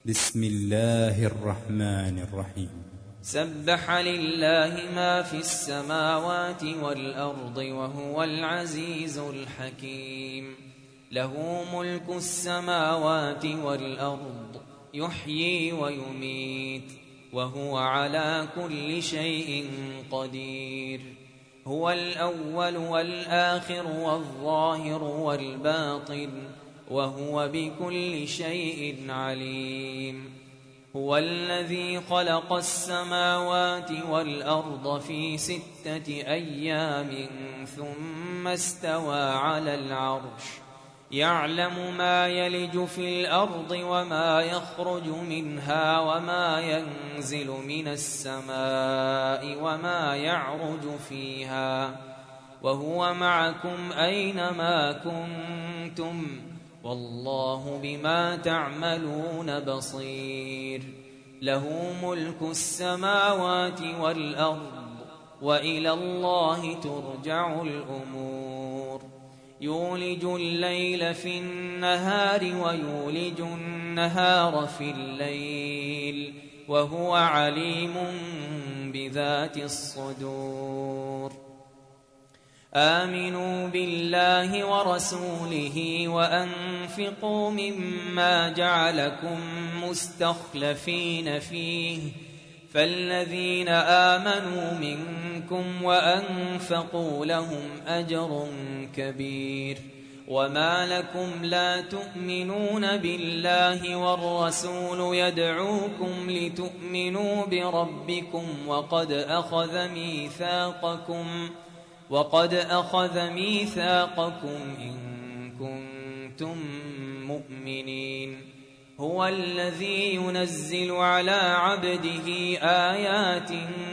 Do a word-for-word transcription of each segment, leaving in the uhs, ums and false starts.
بسم الله الرحمن الرحيم. سبح لله ما في السماوات والأرض وهو العزيز الحكيم. له ملك السماوات والأرض يحيي ويميت وهو على كل شيء قدير. هو الأول والآخر والظاهر والباطن وهو بكل شيء عليم. هو الذي خلق السماوات والأرض في ستة أيام ثم استوى على العرش يعلم ما يلج في الأرض وما يخرج منها وما ينزل من السماء وما يعرج فيها وهو معكم أينما كنتم والله بما تعملون بصير. له ملك السماوات والأرض وإلى الله ترجع الأمور. يولج الليل في النهار ويولج النهار في الليل وهو عليم بذات الصدور. آمنوا بالله ورسوله وأنفقوا مما جعلكم مستخلفين فيه فالذين آمنوا منكم وأنفقوا لهم أجر كبير. وما لكم لا تؤمنون بالله والرسول يدعوكم لتؤمنوا بربكم وقد أخذ ميثاقكم وقد أخذ ميثاقكم إن كنتم مؤمنين. هو الذي ينزل على عبده آيات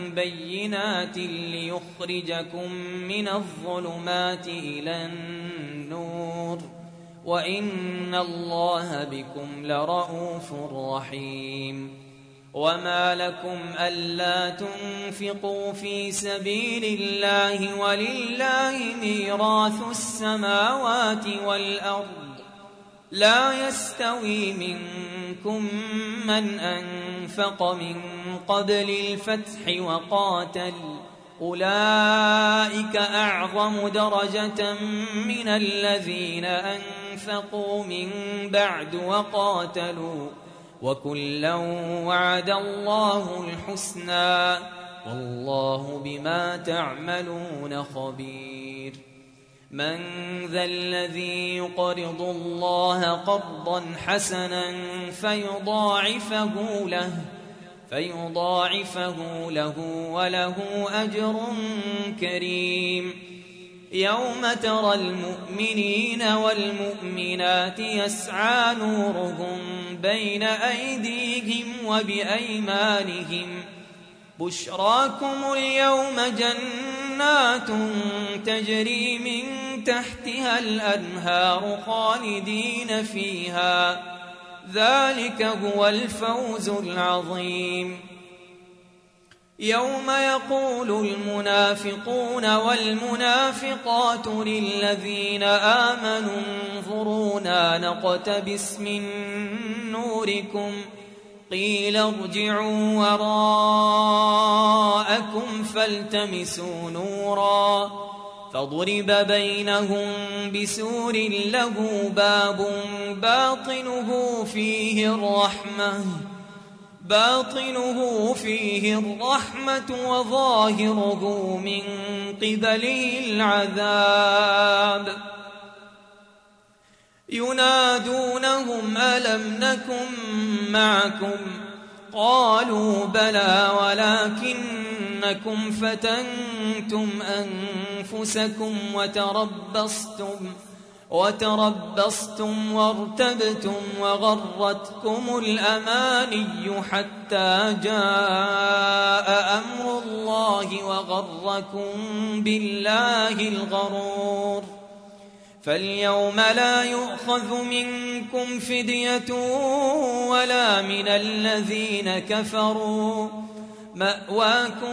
بينات ليخرجكم من الظلمات إلى النور وإن الله بكم لرءوف رحيم. وما لكم ألا تنفقوا في سبيل الله ولله ميراث السماوات والأرض لا يستوي منكم من أنفق من قبل الفتح وقاتل أولئك أعظم درجة من الذين أنفقوا من بعد وقاتلوا وكلا وعد الله الحسنى والله بما تعملون خبير. من ذا الذي يقرض الله قرضا حسنا فيضاعفه له فيضاعفه له وله أجر كريم. يوم ترى المؤمنين والمؤمنات يسعى نورهم بين أيديهم وبأيمانهم بشراكم اليوم جنات تجري من تحتها الأنهار خالدين فيها ذلك هو الفوز العظيم. يوم يقول المنافقون والمنافقات للذين آمنوا انظرونا نقتبس من نوركم قيل ارجعوا وراءكم فالتمسوا نورا فضرب بينهم بسور له باب باطنه فيه الرحمة باطنه فيه الرحمة وظاهره من قبله العذاب. ينادونهم ألم نكن معكم قالوا بلى ولكنكم فتنتم أنفسكم وتربصتم وتربصتم وارتبتم وغرتكم الأماني حتى جاء أمر الله وغركم بالله الغرور. فاليوم لا يؤخذ منكم فدية ولا من الذين كفروا مأواكم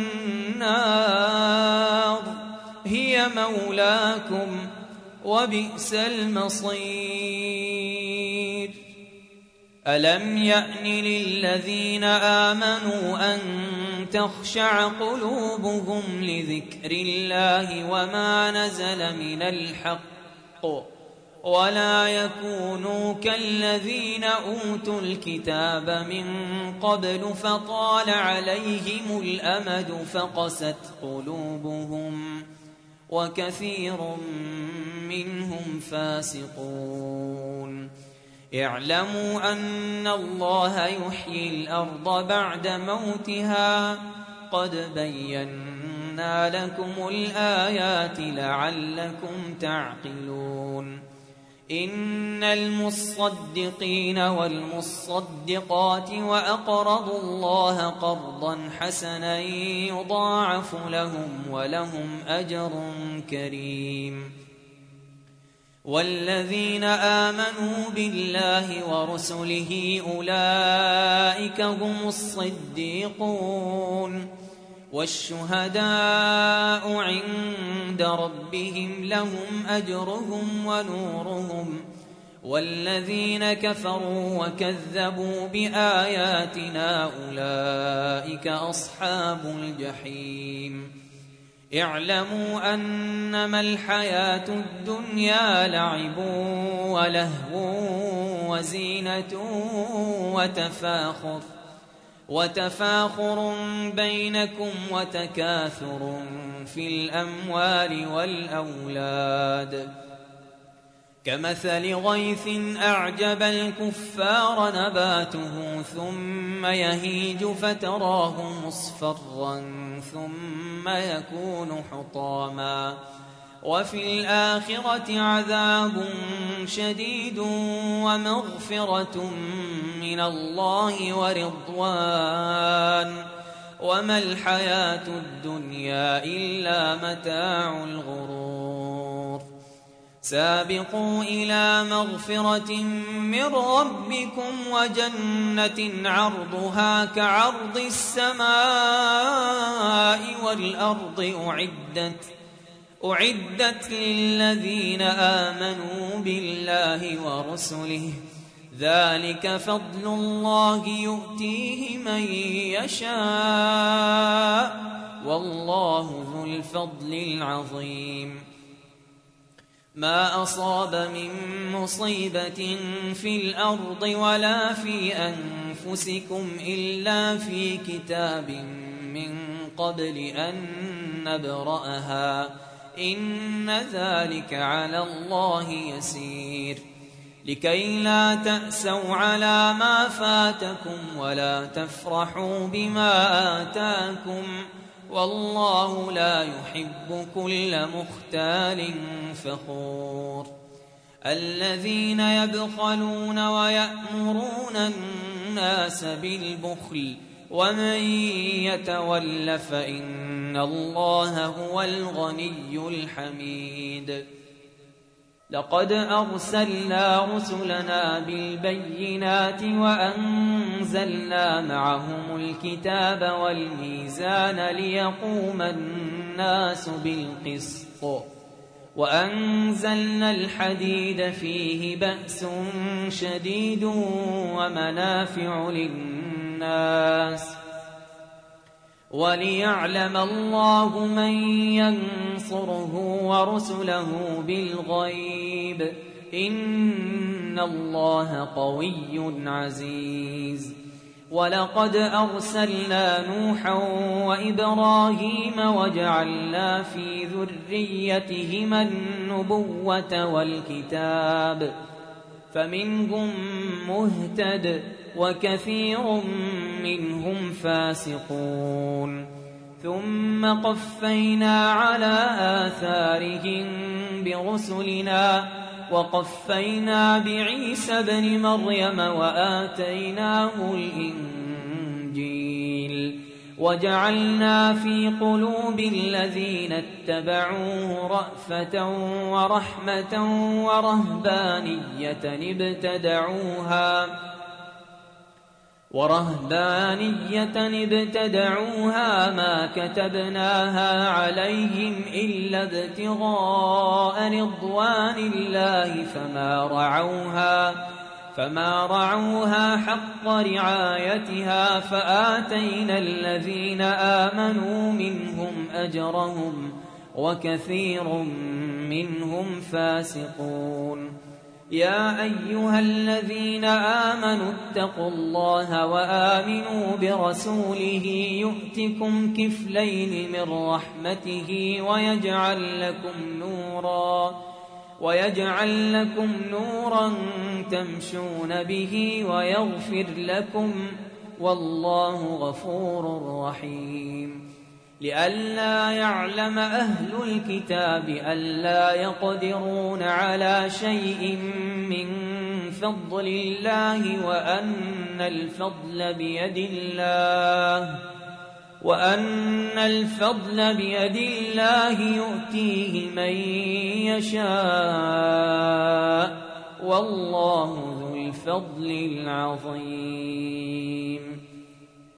النار هي مولاكم وبئس المصير. ألم يأن للذين آمنوا أن تخشع قلوبهم لذكر الله وما نزل من الحق ولا يكونوا كالذين أوتوا الكتاب من قبل فطال عليهم الأمد فقست قلوبهم وكثير منهم فاسقون. اعلموا أن الله يحيي الأرض بعد موتها قد بينا لكم الآيات لعلكم تعقلون. إن المصدقين والمصدقات وأقرضوا الله قرضا حسنا يضاعف لهم ولهم أجر كريم. والذين آمنوا بالله ورسله أولئك هم الصديقون والشهداء عند ربهم لهم أجرهم ونورهم. والذين كفروا وكذبوا بآياتنا أولئك أصحاب الجحيم. اعلموا أنما الحياة الدنيا لعب ولهو وزينة وتفاخر وتفاخر بينكم وتكاثر في الأموال والأولاد كمثل غيث أعجب الكفار نباته ثم يهيج فتراه مصفرا ثم يكون حطاما وفي الآخرة عذاب شديد ومغفرة من الله ورضوان وما الحياة الدنيا إلا متاع الغرور. سابقوا إلى مغفرة من ربكم وجنة عرضها كعرض السماء والأرض أعدت أعدت للذين آمنوا بالله ورسله ذلك فضل الله يؤتيه من يشاء والله ذو الفضل العظيم. ما أصاب من مصيبة في الأرض ولا في أنفسكم إلا في كتاب من قبل أن نبرأها إن ذلك على الله يسير. لكي لا تأسوا على ما فاتكم ولا تفرحوا بما آتاكم والله لا يحب كل مختال فخور. الذين يبخلون ويأمرون الناس بالبخل ومن يتول فإن الله هو الغني الحميد. لقد أرسلنا رسلنا بالبينات وأنزلنا معهم الكتاب والميزان ليقوم الناس بالقسط وأنزلنا الحديد فيه بأس شديد ومنافع للناس وليعلم الله من ينصره ورسله بالغيب إن الله قوي عزيز. ولقد أرسلنا نوحا وإبراهيم وجعلنا في ذريتهما النبوة والكتاب فمنهم مهتد وكثير منهم فاسقون. ثم قفينا على آثارهم برسلنا وقفينا بعيسى ابن مريم وآتيناه الإنجيل وجعلنا في قلوب الذين اتبعوه رأفة ورحمة ورهبانية ابتدعوها ورهبانية ابتدعوها ما كتبناها عليهم إلا ابتغاء رضوان الله فما رعوها فما رعوها حق رعايتها فآتينا الذين آمنوا منهم أجرهم وكثير منهم فاسقون. يا أيها الذين آمنوا اتقوا الله وآمنوا برسوله يؤتكم كفلين من رحمته ويجعل لكم نورا ويجعل لكم نورا تمشون به ويغفر لكم والله غفور رحيم. لئلا يعلم أهل الكتاب ألا يقدرون على شيء من فضل الله وأن الفضل بيد الله وأن الفضل بيد الله يؤتيه من يشاء والله ذو الفضل العظيم.